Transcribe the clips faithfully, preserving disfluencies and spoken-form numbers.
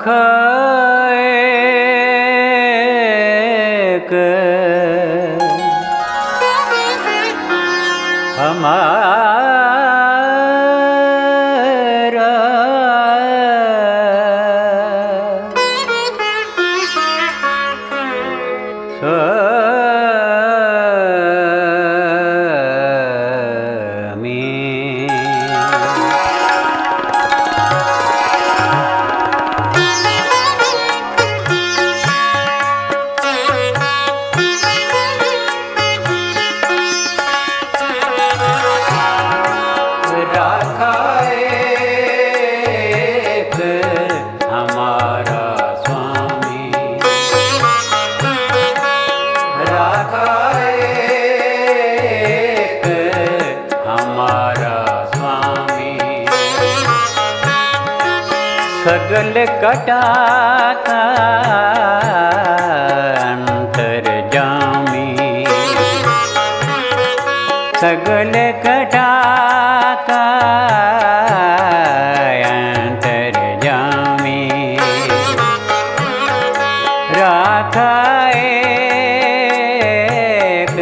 एक हमारा स्वामी। राखा एक हमारा स्वामी, राखा एक हमारा स्वामी। सगल कटा का अंतर्जामी, सगल कटा का अंतर्जामी। राखा एक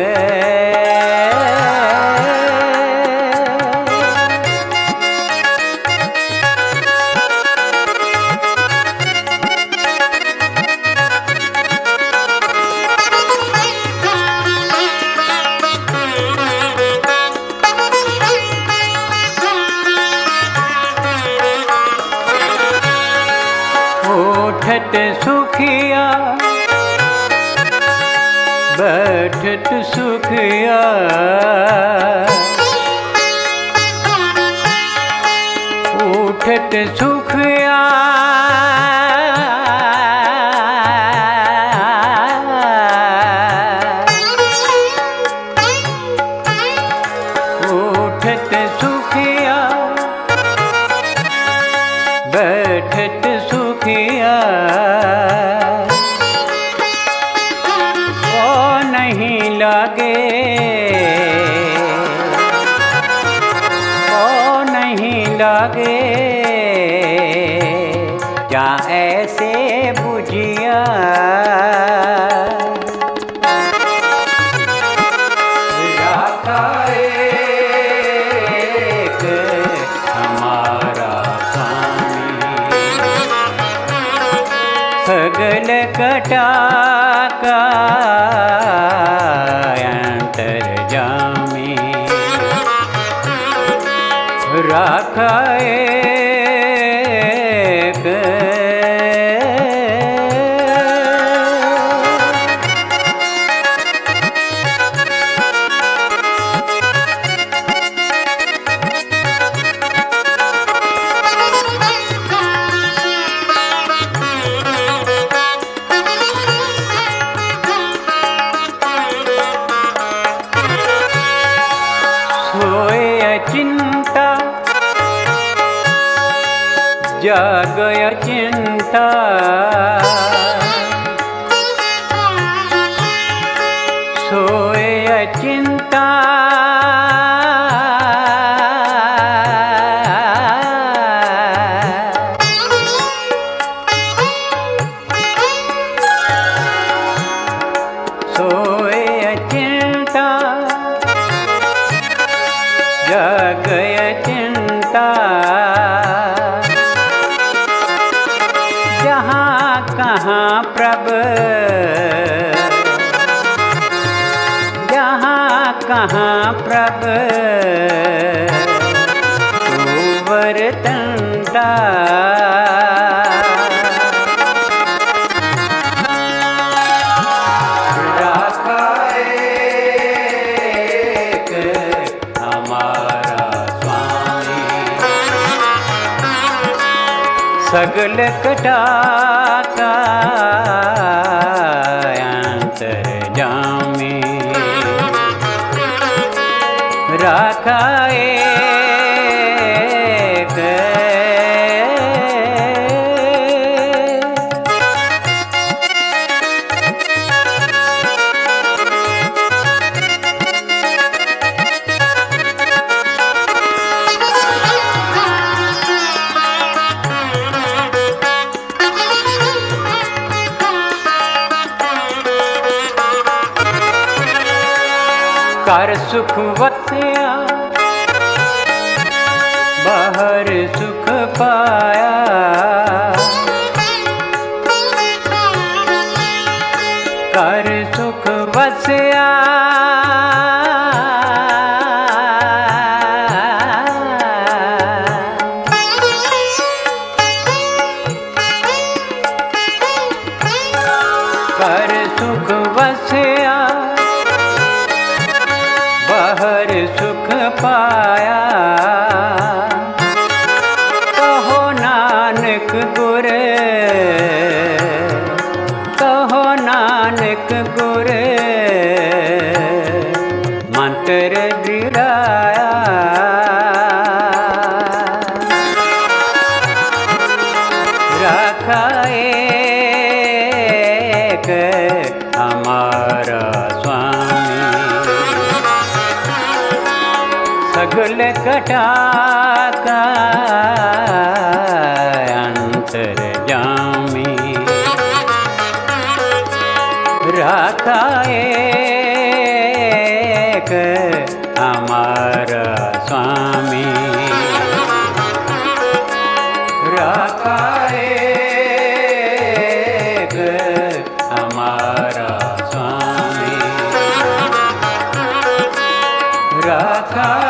उठत सुखिया बैठत सुखिया, उठत सुखिया उठत सुखिया बैठत सुखिया। ओ नहीं लागे ओ नहीं लागे क्या ऐसे बुझिया। राखा एक हमारा सगल कटा का अंतर्जामी। राखा एक सोए चिंता जागय चिंता, सोए चिंता सोए चिंता जागय चिंता। जहाँ कहाँ प्रभ जहाँ कहाँ प्रभ तू वरतंता। राखा एक हमारा स्वामी, सगल कटा का अंतर्जामी। राखा एक कर सुख वत्या बाहर सुख पाया, कर सुख वस्या कर सुख वस्या बाहर सुख पाया, कहो नानक गुर कहो नानक गुर मंत्र दिलाया। राखा एक हमारा स्वामी, सगल कटा का अंतर्यामी। राखा एक हमारा स्वामी, राखा एक हमारा स्वामी, राखा